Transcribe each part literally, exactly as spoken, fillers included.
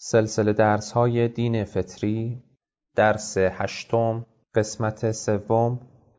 سلسله درس‌های دین فطری، درس هشتم، قسمت سوم،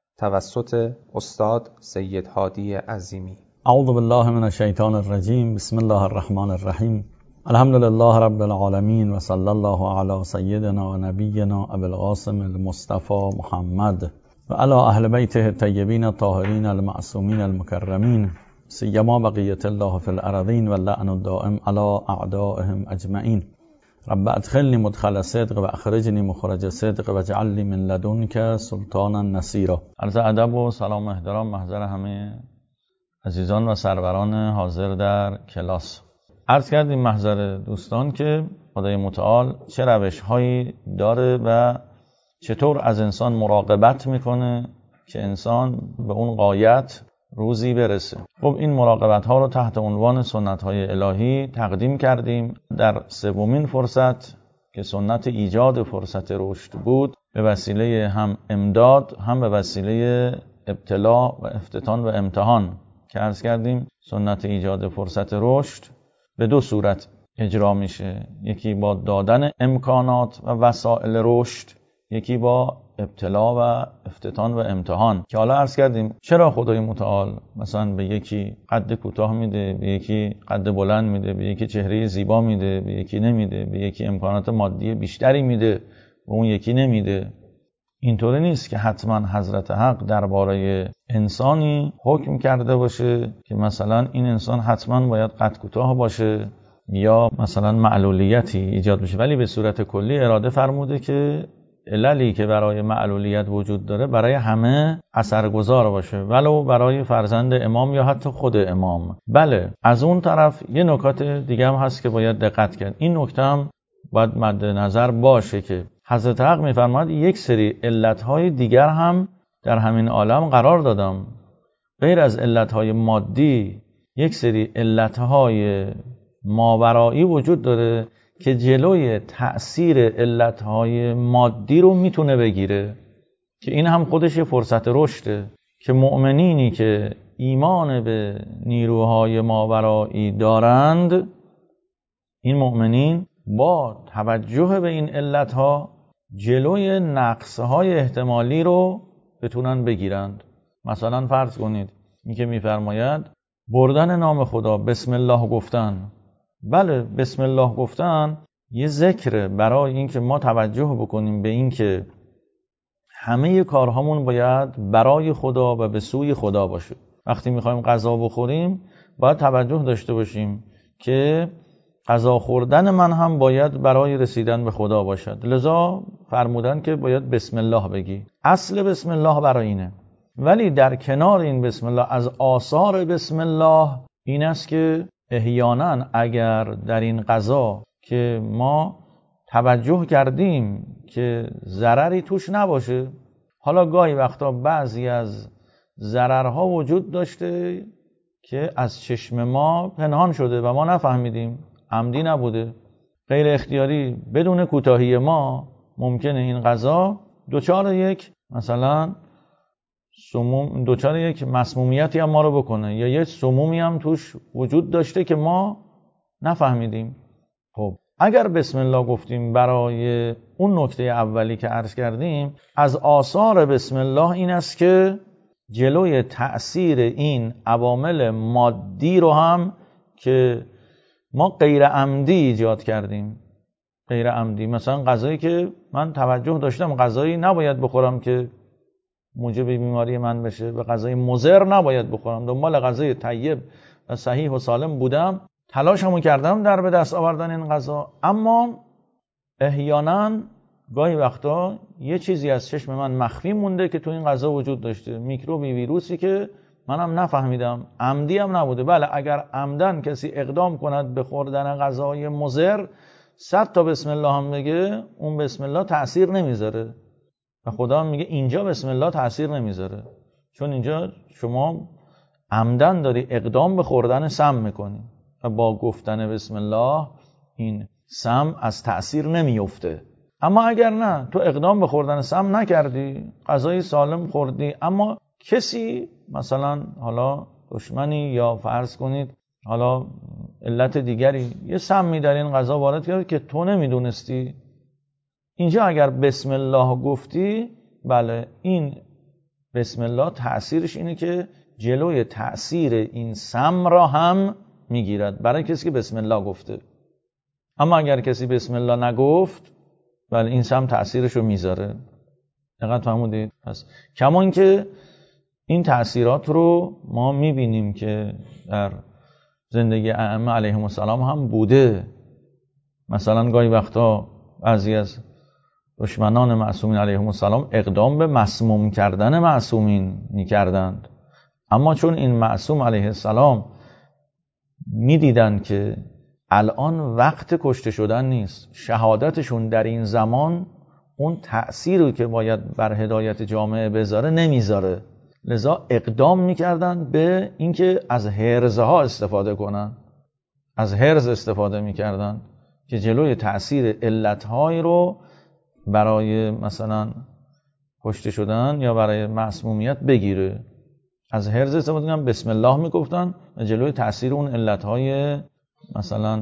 توسط استاد سید هادی عظیمی. اعوذ بالله من الشیطان الرجیم. بسم الله الرحمن الرحیم. الحمد لله رب العالمین و صلی الله علی سیدنا و نبینا ابی القاسم المصطفى محمد و علی اهل بیته الطیبین الطاهرین المعصومین المکرمین، سیما بقیت الله فی الارضین و اللعن الدائم علی اعدائهم اجمعین. رب ادخلنی مدخل صدق و اخرجنی مخرج صدق و اجعل لی من لدنک سلطانا نصیرا. عرض ادب و سلام و احترام محضر همه عزیزان و سروران حاضر در کلاس. عرض کردیم محضر دوستان که خدای متعال چه روش هایی داره و چطور از انسان مراقبت میکنه که انسان به اون غایت روزی برسه. خب این مراقبت ها رو تحت عنوان سنت های الهی تقدیم کردیم. در سومین فرصت که سنت ایجاد فرصت رشد بود، به وسیله هم امداد هم به وسیله ابتلا و افتتان و امتحان که عرض کردیم سنت ایجاد فرصت رشد به دو صورت اجرا میشه، یکی با دادن امکانات و وسایل رشد، یکی با ابتلا و افتتان و امتحان. که حالا عرض کردیم چرا خدای متعال مثلا به یکی قد کوتاه میده، به یکی قد بلند میده، به یکی چهره زیبا میده، به یکی نمیده، به یکی امکانات مادی بیشتری میده، به اون یکی نمیده. اینطوری نیست که حتما حضرت حق درباره انسانی حکم کرده باشه که مثلا این انسان حتما باید قد کوتاه باشه یا مثلا معلولیتی ایجاد بشه، ولی به صورت کلی اراده فرموده که عللی که برای معلولیت وجود داره برای همه اثرگذار باشه، ولو برای فرزند امام یا حتی خود امام. بله، از اون طرف یه نکات دیگه هم هست که باید دقت کرد. این نکته هم باید مد نظر باشه که حضرت حق میفرماید یک سری علتهای دیگر هم در همین عالم قرار دادم. غیر از علتهای مادی یک سری علتهای ماورایی وجود داره که جلوی تأثیر علتهای مادی رو میتونه بگیره، که این هم خودش فرصت رشده. که مؤمنینی که ایمان به نیروهای ماورایی دارند، این مؤمنین با توجه به این علتها جلوی نقصهای احتمالی رو بتونن بگیرند. مثلا فرض کنید این که میفرماید بردن نام خدا، بسم الله گفتن. بله، بسم الله گفتن یه ذکره برای اینکه ما توجه بکنیم به این که همه کارهامون باید برای خدا و به سوی خدا باشه. وقتی میخوایم غذا بخوریم باید توجه داشته باشیم که غذا خوردن من هم باید برای رسیدن به خدا باشد. لذا فرمودن که باید بسم الله بگی. اصل بسم الله برای اینه. ولی در کنار این بسم الله، از آثار بسم الله این است که احیانا اگر در این غذا که ما توجه کردیم که ضرری توش نباشه، حالا گاهی وقتا بعضی از ضررها وجود داشته که از چشم ما پنهان شده و ما نفهمیدیم، عمدی نبوده، غیر اختیاری بدون کوتاهی ما ممکنه این غذا دوچار یک مثلا سموم دوچار یک مسمومیتی هم ما رو بکنه، یا یک سمومی هم توش وجود داشته که ما نفهمیدیم. خب اگر بسم الله گفتیم برای اون نکته اولی که عرض کردیم، از آثار بسم الله این است که جلوی تأثیر این عوامل مادی رو هم که ما غیر عمدی ایجاد کردیم، غیر عمدی، مثلا غذایی که من توجه داشتم غذایی نباید بخورم که موجب بیماری من بشه، و غذای مضر نباید بخورم، دنبال غذای طیب و صحیح و سالم بودم، تلاشمو کردم در به دست آوردن این غذا، اما احیانا گاهی وقتا یه چیزی از چشم من مخفی مونده که تو این غذا وجود داشته، میکروبی، ویروسی که منم نفهمیدم، عمدی هم نبوده. بله، اگر عمدن کسی اقدام کند به خوردن غذای مضر، صد تا بسم الله هم بگه، اون بسم الله تأثیر نمیذاره. و خدا میگه اینجا بسم الله تأثیر نمیذاره، چون اینجا شما عمدن داری اقدام به خوردن سم میکنی و با گفتن بسم الله این سم از تأثیر نمیفته. اما اگر نه، تو اقدام به خوردن سم نکردی، غذای سالم خوردی، اما کسی مثلا حالا دشمنی یا فرض کنید حالا علت دیگری یه سمی در این غذا وارد کرد که تو نمیدونستی. اینجا اگر بسم الله گفتی، بله این بسم الله تأثیرش اینه که جلوی تأثیر این سم را هم میگیرد برای کسی که بسم الله گفته. اما اگر کسی بسم الله نگفت، بله این سم تأثیرش رو میذاره. دقیقاً فهمودید؟ پس کمان که این تأثیرات رو ما میبینیم که در زندگی ائمه علیهم السلام هم بوده. مثلا گاهی وقتا بعضی از دشمنان معصومین علیهم السلام اقدام به مسموم کردن معصومین میکردند، اما چون این معصوم علیه السلام میدیدن که الان وقت کشته شدن نیست، شهادتشون در این زمان اون تأثیری که باید بر هدایت جامعه بذاره نمیذاره، لذا اقدام میکردن به اینکه از هرزها استفاده کنن. از هرز استفاده میکردن که جلوی تأثیر علتهای رو برای مثلا کشته شدن یا برای مسمومیت بگیره. از هرز استفاده کنن، بسم الله میگفتن و جلوی تأثیر اون علتهای مثلا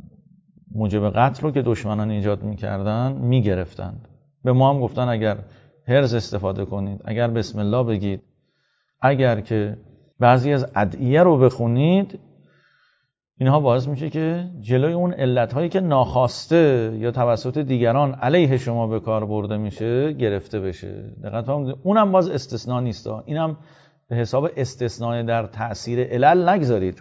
موجب قتل رو که دشمنان ایجاد میکردن میگرفتن. به ما هم گفتن اگر هرز استفاده کنید، اگر بسم الله بگید، اگر که بعضی از ادعیه رو بخونید، اینها باعث میشه که جلوی اون علتهایی که ناخواسته یا توسط دیگران علیه شما به کار برده میشه گرفته بشه. دقت فرمودید؟ اونم باز استثناء نیست، اینم به حساب استثناء در تأثیر علل نگذارید.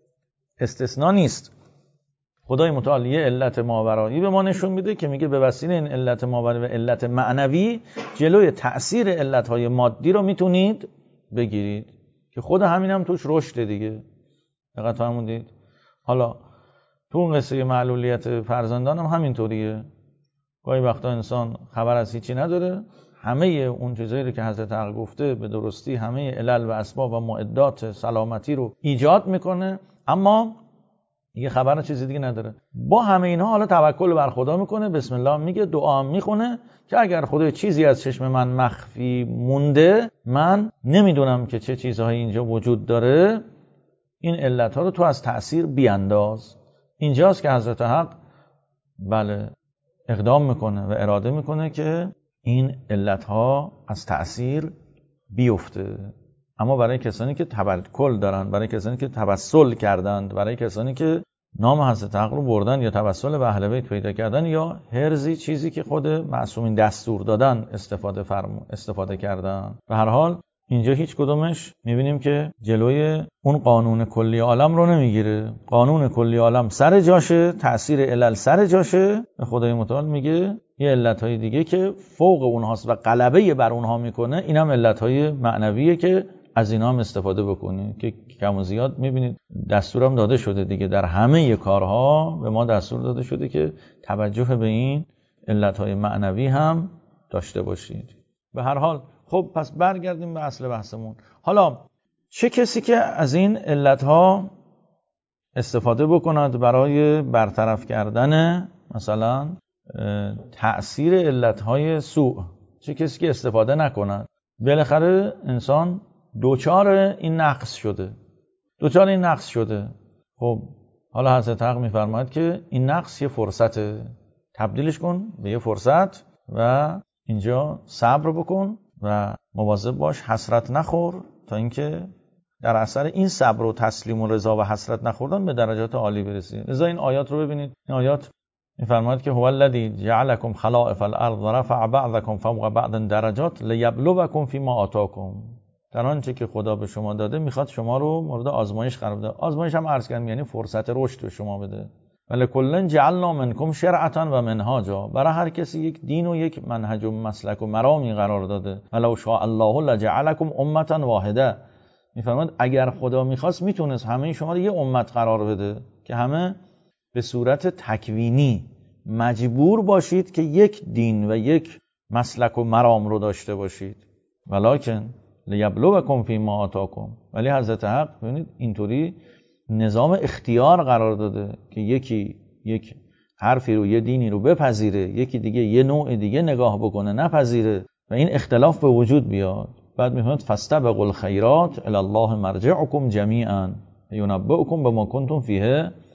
استثناء نیست. خدای متعال یه علت ماورایی به ما نشون میده که میگه به وسیله این علت ماورایی و علت معنوی جلوی تأثیر علتهای مادی رو میتونید بگیرید که خود همین هم توش رشد دیگه. دقت فرمودید؟ حالا تو اون قصه معلولیت فرزندان هم همینطوریه. گاهی وقتا انسان خبر از هیچی نداره، همه اون چیزایی رو که حضرت حق گفته به درستی همه علل و اسباب و معدات سلامتی رو ایجاد میکنه، اما یه خبر چیزی دیگه نداره. با همه اینها حالا توکل بر خدا میکنه، بسم الله میگه، دعا میخونه که اگر خدا چیزی از چشم من مخفی مونده، من نمیدونم که چه چیزهایی اینجا وجود داره، این علتها رو تو از تأثیر بیانداز. اینجاست که حضرت حق بله اقدام میکنه و اراده میکنه که این علتها از تأثیر بیفته. اما برای کسانی که توکل دارن، برای کسانی که توسل کردند، برای کسانی که نام حضرت حق رو بردن یا توسل به اهل بیت پیدا کردن یا هرزی چیزی که خود معصومین دستور دادن استفاده فرم استفاده کردن. به هر حال اینجا هیچ کدومش میبینیم که جلوی اون قانون کلی عالم رو نمیگیره. قانون کلی عالم سر جاشه، تأثیر علل سر جاشه. به خدای متعال میگه یه علتهای دیگه که فوق اونهاست و غلبه بر اونها میکنه، اینم علتهای معنویه که از اینا هم استفاده بکنید. که کم و زیاد میبینید دستورم داده شده دیگه، در همه کارها به ما دستور داده شده که توجه به این علتهای معنوی هم داشته باشید. به هر حال خب پس برگردیم به اصل بحثمون. حالا چه کسی که از این علتها استفاده بکند برای برطرف کردن مثلا تأثیر علتهای سوء، چه کسی که استفاده نکند؟ بالاخره انسان دوچار این نقص شده دوچار این نقص شده خب حالا حضرت حق میفرماید که این نقص یه فرصته، تبدیلش کن به یه فرصت و اینجا صبر بکن و مواظب باش حسرت نخور، تا اینکه در اثر این صبر و تسلیم و رضا و حسرت نخوردن به درجات عالی برسید. لذا این آیات رو ببینید. این آیات میفرماید که هو الذی جعلکم خلائف الارض و رفع بعضکم فوق بعض درجات لیبلوکم فیما آتاکم. در آنچه که خدا به شما داده میخواد شما رو مورد آزمایش قرار بده. آزمایش هم عرض کردم یعنی فرصت رشد به شما بده. ولکل جعلنا منکم شرعة و منهاجا. برای هر کسی یک دین و یک منهج و مسلک و مرامی قرار داده. ولو شاء الله لجعلکم امة واحده. میفرماید اگر خدا میخواست میتونست همه شما رو یه امت قرار بده که همه به صورت تکوینی مجبور باشید که یک دین و یک مسلک و مرام رو داشته باشید. ولکن لیبلوکم فیما آتاکم. ولی حضرت حق ببینید اینطوری نظام اختیار قرار داده که یکی یک حرفی رو یه دینی رو بپذیره، یکی دیگه یه نوع دیگه نگاه بکنه نپذیره و این اختلاف به وجود بیاد. بعد میفرماید فاستبقوا الخیرات الی الله مرجعکم جمیعا ینبئکم بما کنتم فیه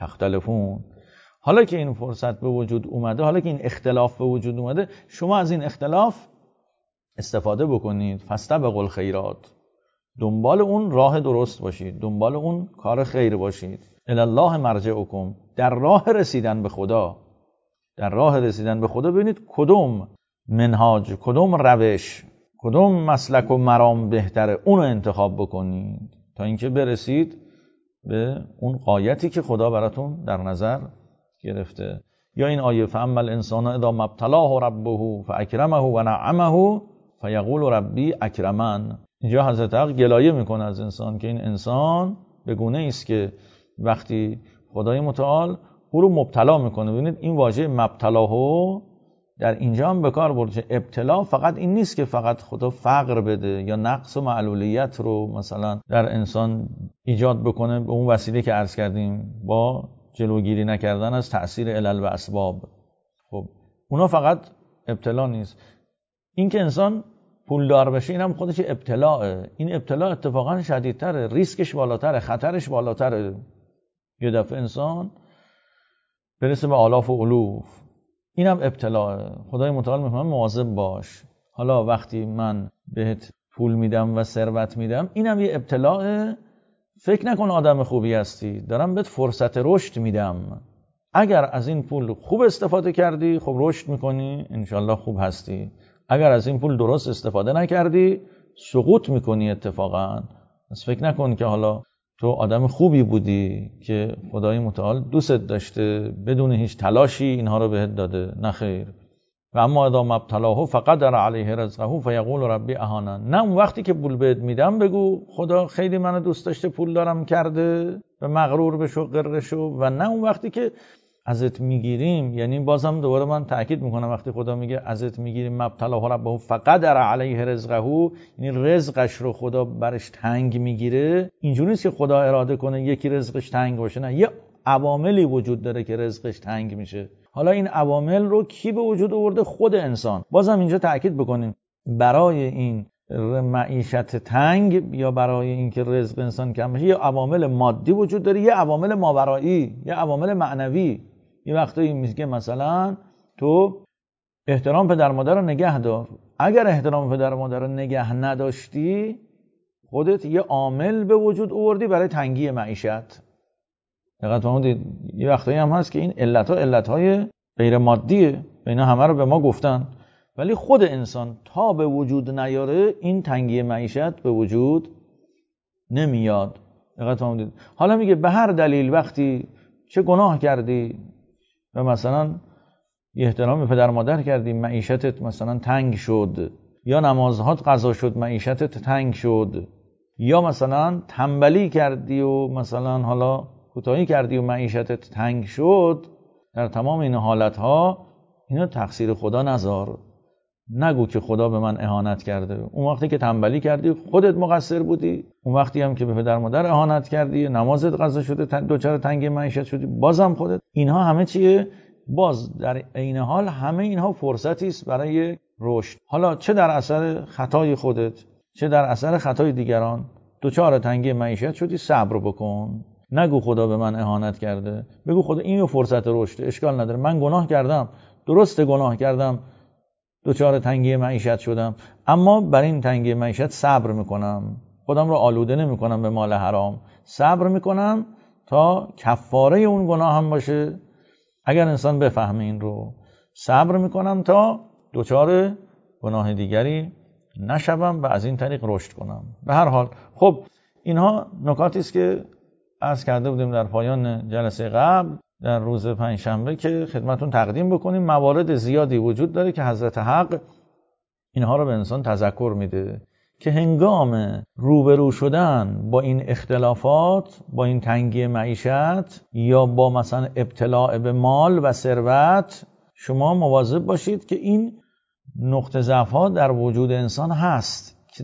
تختلفون. حالا که این فرصت به وجود اومده، حالا که این اختلاف به وجود اومده، شما از این اختلاف استفاده بکنید. فاستبقوا الخیرات، دنبال اون راه درست باشید، دنبال اون کار خیر باشید. الی الله مرجعکم، در راه رسیدن به خدا، در راه رسیدن به خدا ببینید کدوم منهاج، کدوم روش، کدوم مسلک و مرام بهتره، اون رو انتخاب بکنید تا اینکه برسید به اون غایتی که خدا براتون در نظر گرفته. یا این آیه فاما الانسان اذا ما ابتلاه ربه فاکرمه و نعمه فیقول ربی اکرمن. اینجا حضرت حق گلایه میکنه از انسان که این انسان به گونه است که وقتی خدای متعال او رو مبتلا میکنه. ببینید این واژه مبتلاه در اینجا هم به کار برده. ابتلا فقط این نیست که فقط خدا فقر بده یا نقص و معلولیت رو مثلا در انسان ایجاد بکنه به اون وسیله که عرض کردیم با جلوگیری نکردن از تأثیر علل و اسباب. خب اونا فقط ابتلا نیست. این که انسان پولدار بشه این هم خودش ابتلاءه. این ابتلا اتفاقا شدیدتره، ریسکش بالاتره، خطرش بالاتره. یه دفعه انسان برسه به آلاف و الوف، این هم ابتلاءه. خدای متعال میفهمه مواظب باش. حالا وقتی من بهت پول میدم و ثروت میدم، اینم یه ابتلاءه. فکر نکن آدم خوبی هستی، دارم بهت فرصت رشد میدم. اگر از این پول خوب استفاده کردی خب رشد میکنی، انشالله خوب هستی. اگر از این پول درست استفاده نکردی سقوط میکنی اتفاقا. پس فکر نکن که حالا تو آدم خوبی بودی که خدای متعال دوست داشته بدون هیچ تلاشی اینها رو بهت داده. نه خیر. و اما اذا ما ابتلاه فقدر علیه رزقه فیقول ربی اهانن. نه اون وقتی که پول بهت میدم بگو خدا خیلی منو دوست داشته پول دارم کرده به مغرور بشو غره شو. و نه اون وقتی که ازت میگیریم، یعنی بازم دوباره من تاکید میکنم وقتی خدا میگه ازت میگیریم مبتلاه ربه فقدر علیه رزقه، یعنی رزقش رو خدا برش تنگ میگیره. اینجوری نیست که خدا اراده کنه یکی رزقش تنگ باشه، نه، یه عواملی وجود داره که رزقش تنگ میشه. حالا این عوامل رو کی به وجود آورده؟ خود انسان. بازم اینجا تاکید بکنیم برای این معیشت تنگ یا برای اینکه رزق انسان کم بشه یه عوامل مادی وجود داره، یه عوامل ماورایی، یه عوامل معنوی. یه وقتایی میگه مثلا تو احترام پدر مادر رو نگه دار. اگر احترام پدر مادر رو نگه نداشتی خودت یه عامل به وجود آوردی برای تنگی معیشت. دقیقاً فهمیدید؟ یه وقتایی هم هست که این علت‌ها علت‌های غیر مادیه، اینا همه رو به ما گفتن، ولی خود انسان تا به وجود نیاره این تنگی معیشت به وجود نمیاد. دقیقاً فهمیدید؟ حالا میگه به هر دلیل وقتی چه گناه کردی و مثلا یه احترام به پدر مادر کردی معیشتت مثلا تنگ شد، یا نمازهات قضا شد معیشتت تنگ شد، یا مثلا تنبلی کردی و مثلا حالا کوتاهی کردی و معیشتت تنگ شد، در تمام این حالتها اینو تقصیر خدا نذار. نگو که خدا به من اهانت کرده. اون وقتی که تنبلی کردی خودت مقصر بودی، اون وقتی هم که به پدر مادر اهانت کردی نمازت قضا شده دوچار تنگ معیشت شدی بازم خودت. اینها همه چیه؟ باز در عین حال همه اینها فرصتی است برای رشد. حالا چه در اثر خطای خودت چه در اثر خطای دیگران دوچار تنگ معیشت شدی، صبر بکن. نگو خدا به من اهانت کرده، بگو خدا اینو فرصت رشد، اشکال نداره، من گناه کردم، درسته گناه کردم، دوچار تنگی معیشت شدم، اما بر این تنگی معیشت صبر میکنم، خودم رو آلوده نمیکنم به مال حرام، صبر میکنم تا کفاره اون گناه هم باشه. اگر انسان بفهمه این رو، صبر میکنم تا دوچار گناه دیگری نشوم و از این طریق رشد کنم. به هر حال خب اینها نکاتی است که عرض کرده بودیم در پایان جلسه قبل در روز پنجشنبه که خدمتون تقدیم بکنیم. موارد زیادی وجود داره که حضرت حق اینها رو به انسان تذکر میده که هنگام روبرو شدن با این اختلافات، با این تنگی معیشت یا با مثلا ابتلاع به مال و ثروت، شما مواظب باشید که این نقطه ضعف ها در وجود انسان هست که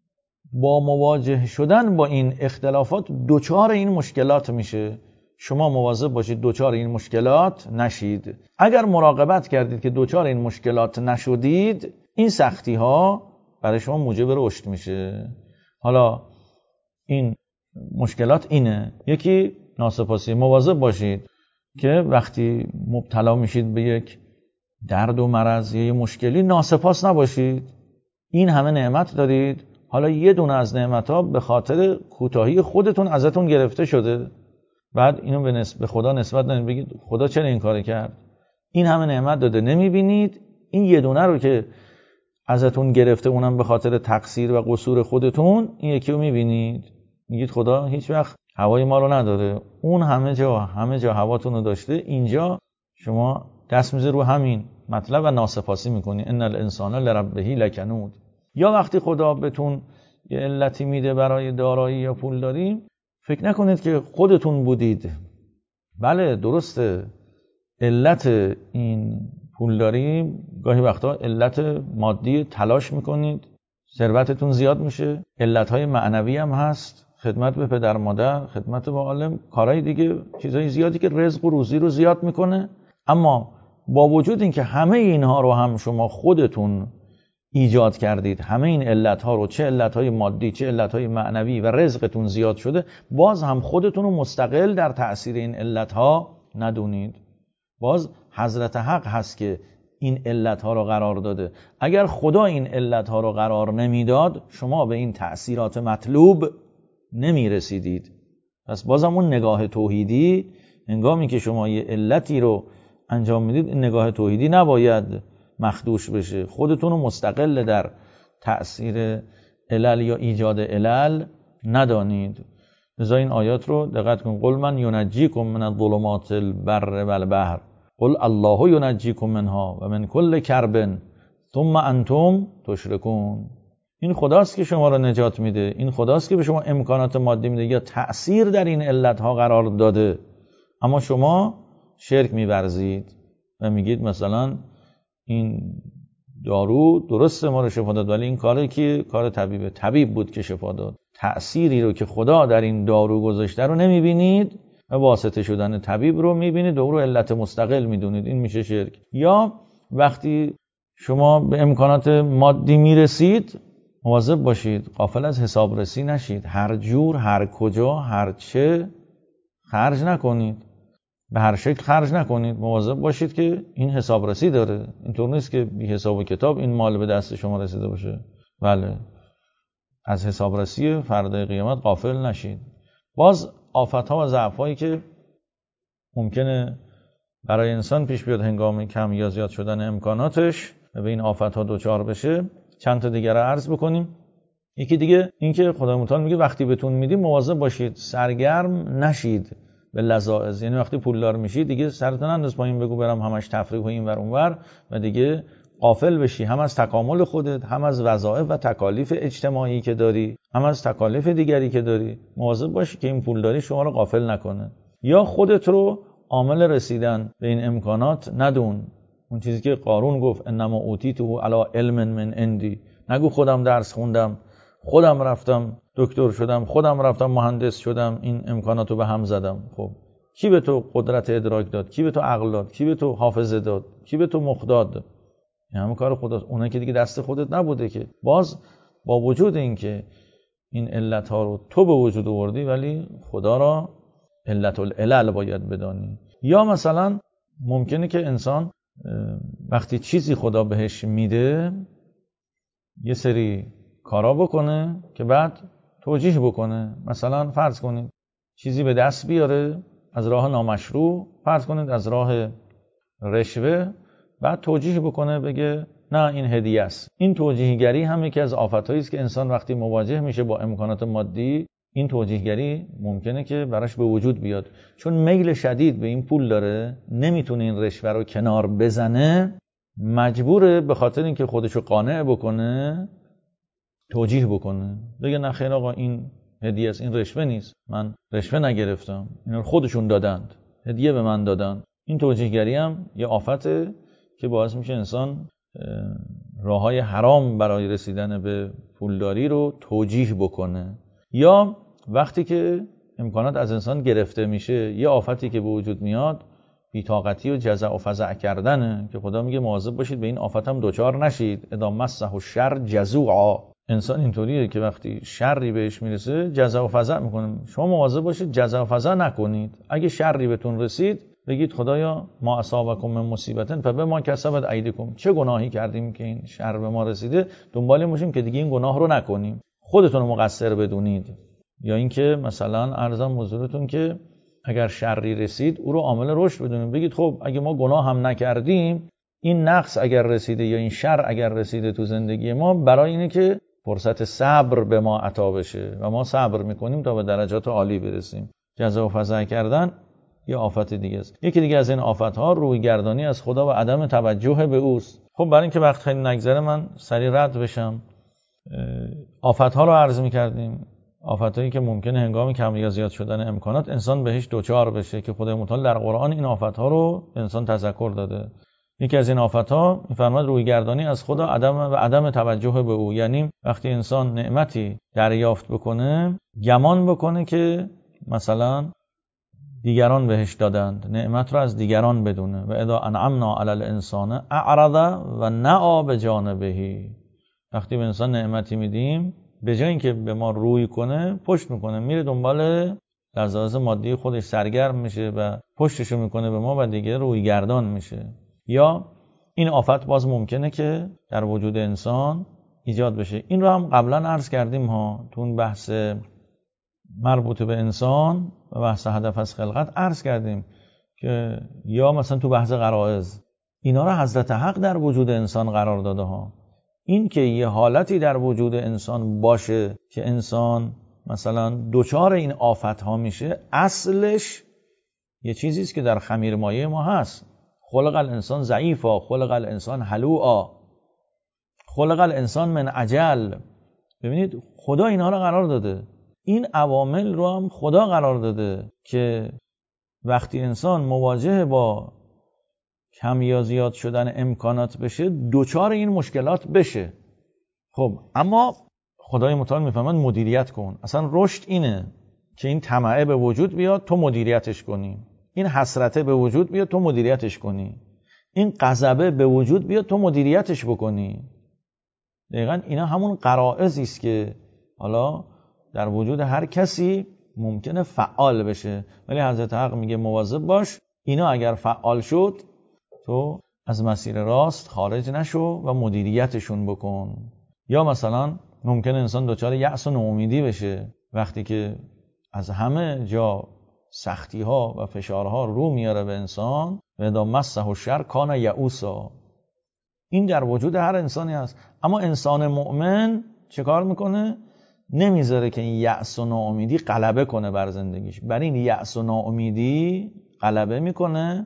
با مواجه شدن با این اختلافات دوچار این مشکلات میشه. شما مواظب باشید دوچار این مشکلات نشید. اگر مراقبت کردید که دوچار این مشکلات نشدید، این سختی ها برای شما موجب رشد میشه. حالا این مشکلات اینه: یکی ناسپاسی. مواظب باشید که وقتی مبتلا میشید به یک درد و مرض یا یه مشکلی ناسپاس نباشید. این همه نعمت دارید، حالا یه دونه از نعمت‌ها به خاطر کوتاهی خودتون ازتون گرفته شده، بعد اینو به نسبت به خدا نسبت ندید، بگید خدا چرا این کارو کرد؟ این همه نعمت داده نمیبینید؟ این یه دونه رو که ازتون گرفته، اونم به خاطر تقصیر و قصور خودتون، این یکی رو میبینید میگید خدا هیچ وقت هوای ما رو نداره. اون همه جا همه جا هواتون رو داشته، اینجا شما دست میزه رو همین مطلب و ناسپاسی میکنی. ان الانسان لربه لکنود. یا وقتی خدا بهتون یه علتی میده برای دارایی یا پولداری، فکر نکنید که خودتون بودید. بله درسته، علت این پولداری گاهی وقتا علت مادی تلاش میکنید، ثروتتون زیاد میشه. علتهای معنوی هم هست، خدمت به پدر مادر، خدمت به عالم، کارهای دیگه، چیزهای زیادی که رزق و روزی رو زیاد میکنه. اما با وجود اینکه همه اینها رو هم شما خودتون ایجاد کردید، همه این علتها رو، چه علتهای مادی چه علتهای معنوی، و رزقتون زیاد شده، باز هم خودتون رو مستقل در تأثیر این علتها ندونید. باز حضرت حق هست که این علتها رو قرار داده. اگر خدا این علتها رو قرار نمیداد، شما به این تأثیرات مطلوب نمی رسیدید. پس بازم اون نگاه توحیدی، هنگامی که شما یه علتی رو انجام میدید، این نگاه توحیدی نباید مخدوش بشه. خودتون رو مستقل در تأثیر علل یا ایجاد علل ندانید. لذا این آیات رو دقت کن. قل من ینجیکم من الظلمات البر و البحر قل الله ینجیکم منها و من کل کرب ثم انتم تشرکون. این خداست که شما رو نجات میده، این خداست که به شما امکانات مادی میده یا تأثیر در این علتها قرار داده، اما شما شرک می‌ورزید و میگید مثلا این دارو درسته ما رو شفا داد، ولی این کاری که کار طبیبه، طبیب بود که شفا داد. تأثیری رو که خدا در این دارو گذاشته رو نمیبینید و واسطه شدن طبیب رو میبینید و او رو علت مستقل میدونید. این میشه شرک. یا وقتی شما به امکانات مادی میرسید، مواظب باشید غافل از حسابرسی نشید. هر جور، هر کجا، هر چه خرج نکنید، به هر شکل خرج نکنید. مواظب باشید که این حسابرسی داره. اینطور نیست که بی حساب و کتاب این مال به دست شما رسیده باشه. بله، از حسابرسی فردای قیامت غافل نشید. باز آفت‌ها و ضعف‌هایی که ممکنه برای انسان پیش بیاد هنگام کم یا زیاد شدن امکاناتش و به این آفت‌ها دوچار بشه، چند تا دیگه رو عرض بکنیم. یکی دیگه این که خدای متعال میگه وقتی بهتون میدیم مواظب باشید سرگرم نشید به لذاذ. یعنی وقتی پولدار میشی دیگه سرتون انداز پایین بگو برم همش تفریح و این ور اون ور و دیگه غافل بشی هم از تکامل خودت، هم از وظایف و تکالیف اجتماعی که داری، هم از تکالیف دیگری که داری. مواظب باشی که این پولداری شما رو غافل نکنه. یا خودت رو عامل رسیدن به این امکانات ندون. اون چیزی که قارون گفت انما اوتیته علی علم من عندی، نگو خودم درس خوندم، خودم رفتم دکتر شدم، خودم رفتم مهندس شدم، این امکانات رو به هم زدم. خب کی به تو قدرت ادراک داد؟ کی به تو عقل داد؟ کی به تو حافظه داد؟ کی به تو مخ داد؟ این همه کار خداست. اونایی که دیگه دست خودت نبوده که. باز با وجود این که این علت ها رو تو به وجود آوردی، ولی خدا را علت العلل باید بدانی. یا مثلا ممکنه که انسان وقتی چیزی خدا بهش میده یه سری کارا بکنه که بعد توجیه بکنه. مثلا فرض کنید چیزی به دست بیاره از راه نامشروع، فرض کنید از راه رشوه، بعد توجیه بکنه بگه نه این هدیه است. این توجیهگری هم یکی از آفت‌هایی است که انسان وقتی مواجه میشه با امکانات مادی، این توجیهگری ممکنه که براش به وجود بیاد. چون میل شدید به این پول داره، نمیتونه این رشوه رو کنار بزنه، مجبوره به خاطر اینکه خودشو قانع بکنه توجیه بکنه، بگه نه خیر آقا این هدیه است، این رشوه نیست، من رشوه نگرفتم، اینا رو خودشون دادند، هدیه به من دادن. این توجیهگری هم یه آفته که باعث میشه انسان راههای حرام برای رسیدن به پولداری رو توجیه بکنه. یا وقتی که امکانات از انسان گرفته میشه، یه آفتی که به وجود میاد بی‌طاقتی و جزع و فزع کردنه که خدا میگه مواظب باشید به این آفت هم دوچار نشید. اذا مسه الشر جزوعا، انسان اینطوریه که وقتی شری بهش میرسه جزع و فزع میکنه. شما مواظب باشید جزع و فزع نکنید. اگه شری بهتون رسید بگید خدایا ما اصابکم من مصیبتن فبما کسبت ایدیکم، چه گناهی کردیم که این شر به ما رسیده، دنبال میشیم که دیگه این گناه رو نکنیم. خودتون رو مقصر بدونید. یا اینکه مثلا ارزم حضورتون که اگر شری رسید او رو عامل رشد بدونید. بگید خب اگه ما گناه هم نکردیم، این نقص اگر رسیده یا این شر اگر رسیده تو زندگی ما، برای اینه که فرصت صبر به ما عطا بشه و ما صبر میکنیم تا به درجات عالی برسیم. جزع و فزع کردن یه آفت دیگه است. یکی دیگه از این آفت‌ها رویگردانی از خدا و عدم توجه به اوست. خب برای اینکه وقت خیلی نگذره من سریع رد بشم. آفت‌ها رو عرض می‌کردیم. آفتایی که ممکنه هنگام کم یا زیاد شدن امکانات انسان بهش دوچار بشه که خدای متعال در قرآن این آفت‌ها رو انسان تذکر داده. یکی از این آفت‌ها می‌فرماد رویگردانی از خدا عدم و عدم توجه به او. یعنی وقتی انسان نعمتی دریافت بکنه گمان بکنه که مثلا دیگران بهش دادند، نعمت رو از دیگران بدونه. و اذا انعمنا علی الانسان اعرض و نأى بجانبه. وقتی به انسان نعمتی میدیم به جای اینکه به ما روی کنه پشت میکنه، میره دنبال لذات مادی خودش سرگرم میشه و پشتشو میکنه به ما و دیگه رویگردان میشه. یا این آفت باز ممکنه که در وجود انسان ایجاد بشه. این رو هم قبلا عرض کردیم ها، تو اون بحث مربوط به انسان و بحث هدف از خلقت عرض کردیم که یا مثلا تو بحث غرائز اینا رو حضرت حق در وجود انسان قرار داده ها. این که یه حالتی در وجود انسان باشه که انسان مثلا دوچار این آفت ها میشه، اصلش یه چیزیست که در خمیر مایه ما هست. خلق الانسان ضعیفا، خلق الانسان هلوعا، خلق الانسان من عجل. ببینید خدا اینا رو قرار داده، این عوامل رو هم خدا قرار داده که وقتی انسان مواجه با کم یا زیاد شدن امکانات بشه دوچار این مشکلات بشه. خب اما خدای متعال میفهمد مدیریت کن. اصلا رشد اینه که این طمعه به وجود بیاد تو مدیریتش کنی، این حسرته به وجود بیاد تو مدیریتش کنی، این غضبه به وجود بیاد تو مدیریتش بکنی. دقیقاً اینا همون غرائزی است که حالا در وجود هر کسی ممکنه فعال بشه، ولی حضرت حق میگه مواظب باش اینا اگر فعال شد تو از مسیر راست خارج نشو و مدیریتشون بکن. یا مثلا ممکنه انسان دچار یأس و ناامیدی بشه وقتی که از همه جا سختی ها و فشارها رو میاره به انسان. و اذا مسه الشر کان یئوسا. این در وجود هر انسانی هست، اما انسان مؤمن چه کار میکنه؟ نمیذاره که این یأس و ناامیدی غلبه کنه بر زندگیش. بر این یأس و ناامیدی غلبه میکنه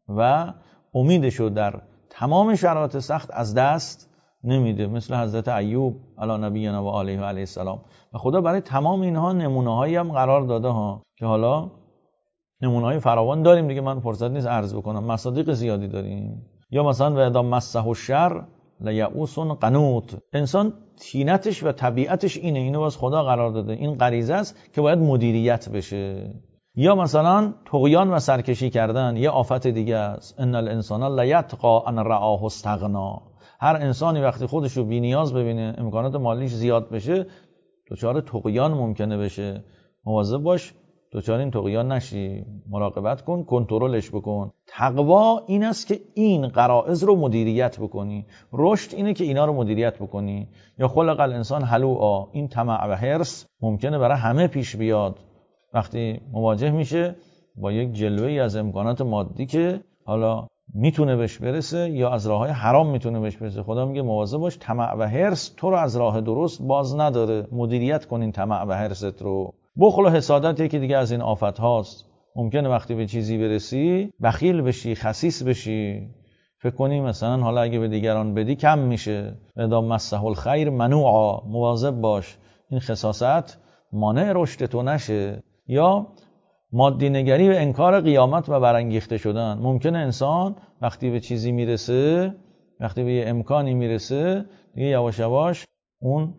و امیدشو در تمام شرایط سخت از دست نمیده، مثل حضرت ایوب علی نبینا و آله و علیه السلام. و خدا برای تمام اینها نمونه‌هایی هم قرار داده ها که حالا نمونه‌های فراوان داریم دیگه، من فرصت نیست عرض بکنم، مصادیق زیادی داریم. یا مثلا و اذا مسه الشر لیئوس قنوط. انسان طینتش و طبیعتش اینه، اینو باز خدا قرار داده، این غریزه است که باید مدیریت بشه. یا مثلا طغیان و سرکشی کردن یه آفت دیگه است. ان الانسان لیطغى ان رآه استغنا. هر انسانی وقتی خودش رو بی‌نیاز ببینه، امکانات مالیش زیاد بشه، دچار طغیان ممکنه بشه. مواظب باش دچار این طغیان نشی، مراقبت کن، کنترلش بکن. تقوا این است که این غرائز رو مدیریت بکنی. رشد اینه که اینا رو مدیریت بکنی. یا خلق الانسان هلوعا. این طمع و حرص ممکنه برای همه پیش بیاد وقتی مواجه میشه با یک جلوه‌ای از امکانات مادی که حالا میتونه بهش برسه یا از راههای حرام میتونه بهش برسه. خدا میگه مواظب باش، طمع و حرص تو رو از راه درست باز نداره. مدیریت کن این طمع و حرصت رو. بخل و حسادت یکی دیگه از این آفت هاست. ممکنه وقتی به چیزی برسی بخیل بشی، خسیس بشی، فکر کنی مثلا حالا اگه به دیگران بدی کم میشه. اذا مسه الخیر منوعا. مواظب باش این خساست مانع رشد تو نشه. یا مادی نگری و انکار قیامت و برانگیخته شدن. ممکنه انسان وقتی به چیزی میرسه، وقتی به یه امکانی میرسه، دیگه یواش یواش اون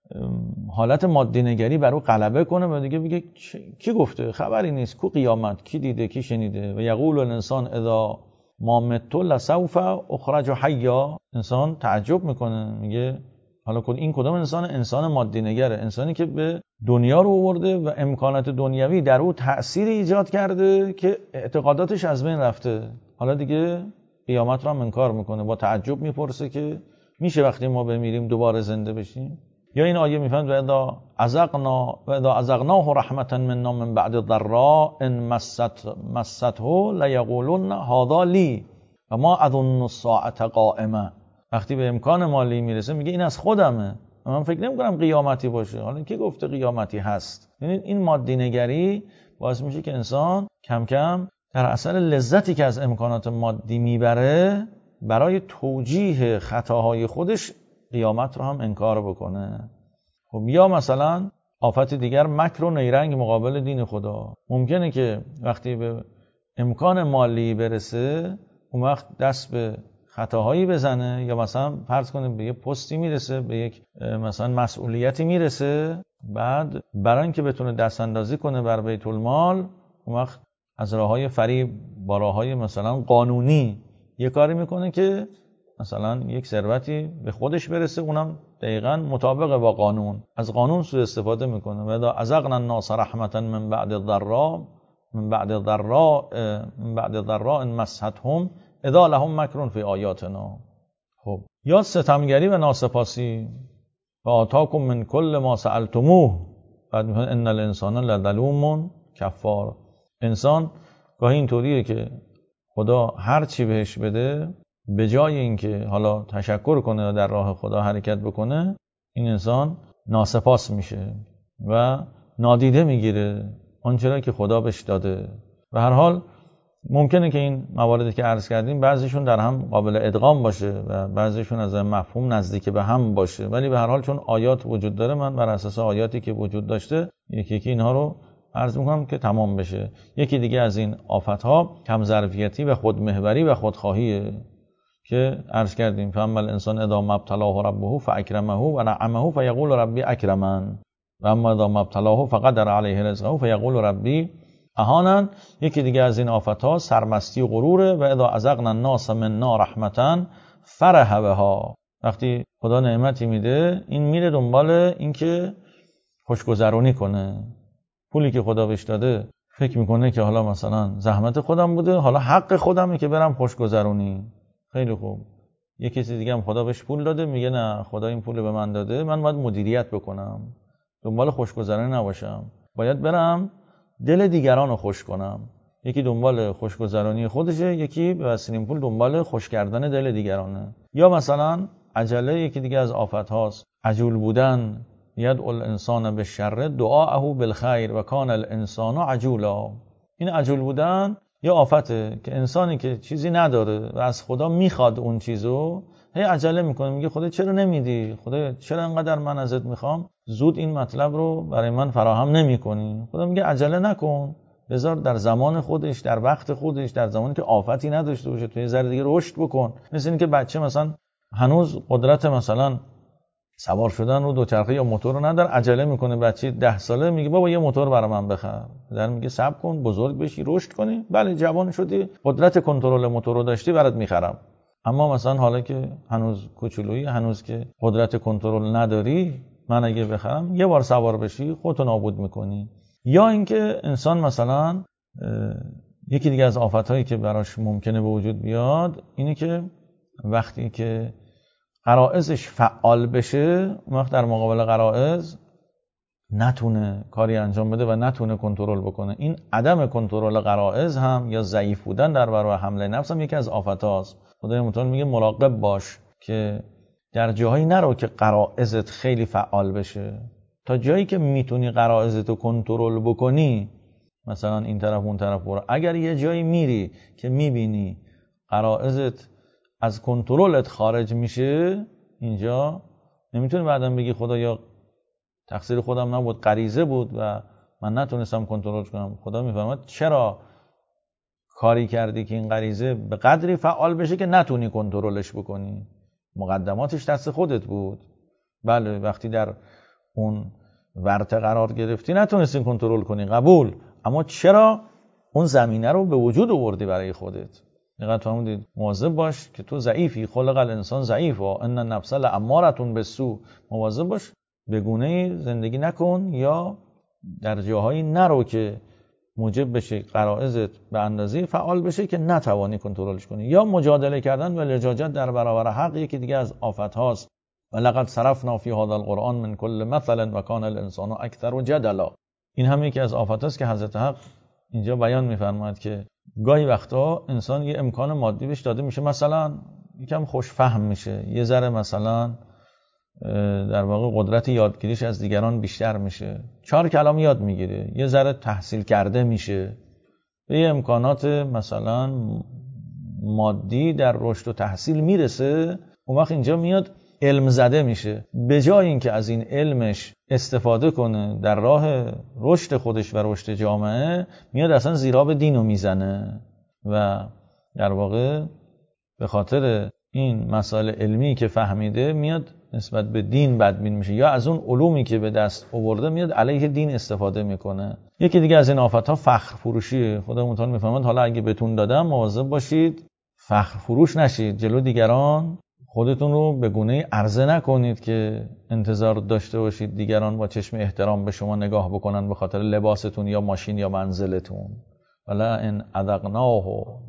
حالت مادی نگری بر او غلبه کنه و دیگه بگه کی گفته؟ خبری نیست. کو قیامت؟ کی دیده؟ کی شنیده؟ و یقول الانسان اذا ما مت لسوف اخرج حیا. انسان تعجب میکنه، میگه حالا این کدام انسان؟ انسان مادی نگره، انسانی که به دنیا رو آورده و امکانات دنیوی در او تأثیر ایجاد کرده که اعتقاداتش از بین رفته. حالا دیگه قیامت رو هم انکار میکنه، با تعجب میپرسه که میشه وقتی ما بمیریم دوباره زنده بشیم؟ یا این آیه میفهمد و اذا ازقنا و اذا ازقناه رحمتا منا من بعد ضراء ان مست مسته لیقولن هذا لی و ما اظن الساعه قائمه. وقتی به امکان مالی میرسه میگه این از خودمه، من فکر نمی‌کنم قیامتی باشه. حالا کی گفته قیامتی هست؟ ببینید این مادی نگری باعث میشه که انسان کم کم در اثر لذتی که از امکانات مادی میبره برای توجیه خطاهای خودش قیامت رو هم انکار بکنه. خب یا مثلا آفت دیگر، مکر و نیرنگ مقابل دین خدا. ممکنه که وقتی به امکان مالی برسه اون وقت دست به خطاهایی بزنه، یا مثلا فرض کنه به یه پستی میرسه، به یک مثلا مسئولیتی میرسه، بعد برای اینکه بتونه دست اندازی کنه بر بیت المال اون وقت از راههای فریب با راههای مثلا قانونی یه کاری میکنه که مثلا یک ثروتی به خودش برسه، اونم دقیقاً مطابق با قانون، از قانون سوء استفاده میکنه. و اذا ازقنا الناس رحمتا من بعد ضراء من بعد ضراء من بعد ضراء مستهم اذا لهم مکر فی آیاتنا. خب یا ستمگری و ناسپاسی، فآتاکم من کل ما سألتموه بعد میگن ان الانسان لظلوم کفار. انسان گاهی اینطوریه که خدا هر چی بهش بده به جای اینکه حالا تشکر کنه و در راه خدا حرکت بکنه، این انسان ناسپاس میشه و نادیده میگیره آنچه را که خدا بهش داده. و هر حال ممکنه که این مواردی که عرض کردیم بعضیشون در هم قابل ادغام باشه و بعضیشون از مفهوم نزدیک به هم باشه، ولی به هر حال چون آیات وجود داره من بر اساس آیاتی که وجود داشته یکی یکی اینها رو عرض میکنم که تمام بشه. یکی دیگه از این آفتها کم ظرفیتی و خودمحوری و خودخواهیه که عرض کردیم فاما الانسان اذا ما ابتلاه ربه فاکرمه و نعمه فیقول ربی اکرمن و اما اذا ما ابتلاه فقدر علیه رزقه فیقول ربی اهانن. یکی دیگه از این آفتها سرمستی و غروره. و اذا ازقنا الناس منا رحمتا فرح بها. وقتی خدا نعمتی میده این میره دنبال اینکه خوشگذرونی کنه. پولی که خدا بهش داده فکر میکنه که حالا مثلا زحمت خودم بوده، حالا حق خودمه که برم خوشگذرونی. خیلی خوب. یکی کسی دیگه هم خدا بهش پول داده میگه نه خدا این پول به من داده، من باید مدیریت بکنم، دنبال خوشگذرانی نباشم، باید برم دل دیگران رو خوش کنم. یکی دنبال خوشگذرانی خودشه، یکی به وسیله پول دنبال خوش کردن دل دیگرانه. یا مثلا عجله، یکی دیگه از آفت هاست عجول بودن. یدعو الانسان بالشر دعاءه بالخیر و کان الانسان عجولا. این عجول بودن یا آفته که انسانی که چیزی نداره و از خدا میخواد اون چیزو، هی عجله میکنه، میگه خدا چرا نمیدی، خدا چرا انقدر من ازت میخوام زود این مطلب رو برای من فراهم نمیکنی. خدا میگه عجله نکن، بذار در زمان خودش، در وقت خودش، در زمانی که آفتی نداشته باشه تو یه ذره دیگه رشد بکن. مثل این که بچه مثلا هنوز قدرت مثلا سوار شدن رو دوچرخه یا موتور رو نداره، عجله میکنه. بچه ده ساله میگه بابا یه موتور برام من بخر. پدر میگه صبر کن بزرگ بشی رشد کنی، بله جوان شدی قدرت کنترل موتور رو داشتی برات میخرم. اما مثلا حالا که هنوز کوچولویی، هنوز که قدرت کنترل نداری، من اگه بخرم یه بار سوار بشی خودتو نابود میکنی. یا اینکه انسان مثلا یکی دیگه از آفتایی که براش ممکنه به وجود بیاد اینه که وقتی که غرائزش فعال بشه، اون وقت در مقابل غرائز نتونه کاری انجام بده و نتونه کنترل بکنه. این عدم کنترل غرائز هم یا ضعیف بودن در برابر حمله نفس هم یکی از آفتاست. خدای متعال میگه مراقب باش که در جاهایی نرو که غرائزت خیلی فعال بشه. تا جایی که میتونی غرائزتو کنترل بکنی، مثلا این طرف اون طرف برو. اگر یه جایی میری که میبینی غرائزت از کنترلت خارج میشه، اینجا نمیتونی بعداً بگی خدایا تقصیر خودم نبود، غریزه بود و من نتونستم کنترل کنم. خدا میفهمد چرا کاری کردی که این غریزه به قدری فعال بشه که نتونی کنترلش بکنی. مقدماتش دست خودت بود. بله وقتی در اون ورطه قرار گرفتی نتونستی کنترل کنی، قبول. اما چرا اون زمینه رو به وجود آوردی برای خودت؟ دقت فرمودید، مواظب باش که تو ضعیفی، خلق الانسان ضعیف و ان النفس لامارة بالسوء. مواظب باش به گونه‌ای زندگی نکن یا در جاهایی نرو که موجب بشه غرایزت به اندازه فعال بشه که نتوانی کنترلش کنی. یا مجادله کردن و لجاجت در برابر حق یکی دیگه از آفت هاست. ولقد صرفنا فی هذا القرآن من کل مثل و کان الانسان اکثر جدلا. این هم یکی از آفت هاست که حضرت حق اینجا بیان می‌فرماید که گاهی وقتا انسان یه امکان مادی بهش داده میشه، مثلا یکم خوش فهم میشه، یه ذره مثلا در واقع قدرت یادگیریش از دیگران بیشتر میشه، چهار کلام یاد میگیره، یه ذره تحصیل کرده میشه، به یه امکانات مثلا مادی در رشد و تحصیل میرسه. اون وقت اینجا میاد علم زده میشه. به جای اینکه از این علمش استفاده کنه در راه رشد خودش و رشد جامعه، میاد اصلا زیراب دینو میزنه و در واقع به خاطر این مسائل علمی که فهمیده میاد نسبت به دین بدبین میشه، یا از اون علومی که به دست آورده میاد علیه دین استفاده میکنه. یکی دیگه از این آفت‌ها فخر فروشیه. خدا متعال میفهمد حالا اگه بهتون دادم مواظب باشید فخر فروش نشید، جلو دیگران خودتون رو به گونه‌ای عرضه نکنید که انتظار داشته باشید دیگران با چشم احترام به شما نگاه بکنن به خاطر لباستون یا ماشین یا منزلتون. ولا ان اذقناه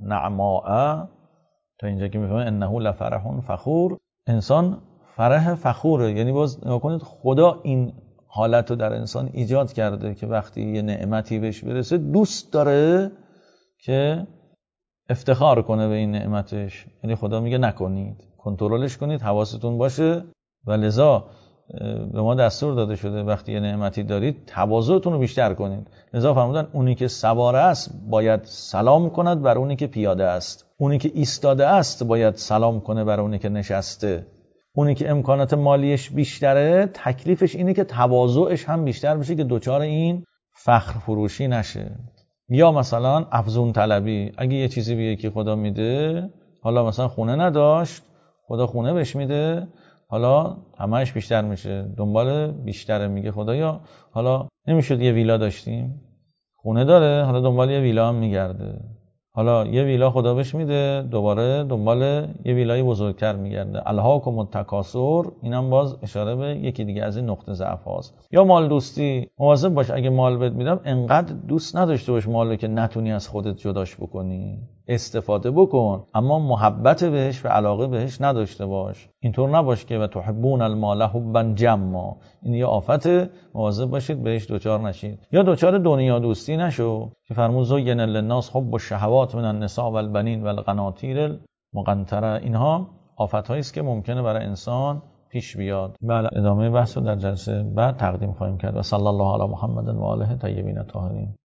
نعماء، تا اینجا که میفهمه انه لفرح فخور، انسان فرح فخوره. یعنی باز نگاه کنید خدا این حالت رو در انسان ایجاد کرده که وقتی یه نعمتی بهش برسه دوست داره که افتخار کنه به این نعمتش. یعنی خدا میگه نکنید، کنترلش کنید، حواستون باشه. و لذا به ما دستور داده شده وقتی یه نعمتی دارید تواضعتون رو بیشتر کنید. لذا فرمودن اونی که سوار است باید سلام کند بر اونی که پیاده است، اونی که ایستاده است باید سلام کنه بر اونی که نشسته، اونی که امکانات مالیش بیشتره تکلیفش اینه که تواضعش هم بیشتر بشه که دوچار این فخر فروشی نشه. یا مثلا افزون طلبی، اگه یه چیزی بیه که خدا میده، حالا مثلا خونه نداشت خدا خونه بهش میده، حالا همهش بیشتر میشه، دنبال بیشتره، میگه خدایا حالا نمیشد یه ویلا داشتیم، خونه داره حالا دنبال یه ویلا هم میگرده، حالا یه ویلا خدا بهش میده دوباره دنبال یه ویلای بزرگتر میگرده. الهاکم التکاثر، اینم باز اشاره به یکی دیگه از این نقطه ضعف هاست. یا مال دوستی، مواظب باش اگه مال بهت میدم انقدر دوست نداشته باش مال که نتونی از خودت جداش بکنی. استفاده بکن اما محبت بهش و علاقه بهش نداشته باش. اینطور نباش که و تحبون المال حبا جما، این یه آفته، مواظب باشید بهش دوچار نشید. یا دوچار دنیا دوستی نشو که فرمود زین للناس حب الشهوات من النساء والبنین والقناطیر المقنطره. اینها آفت‌هایی است که ممکنه برای انسان پیش بیاد. بله، ادامه بحث رو در جلسه بعد تقدیم خواهیم کرد. و صلی الله علی محمد و آله طیبین الطاهرین.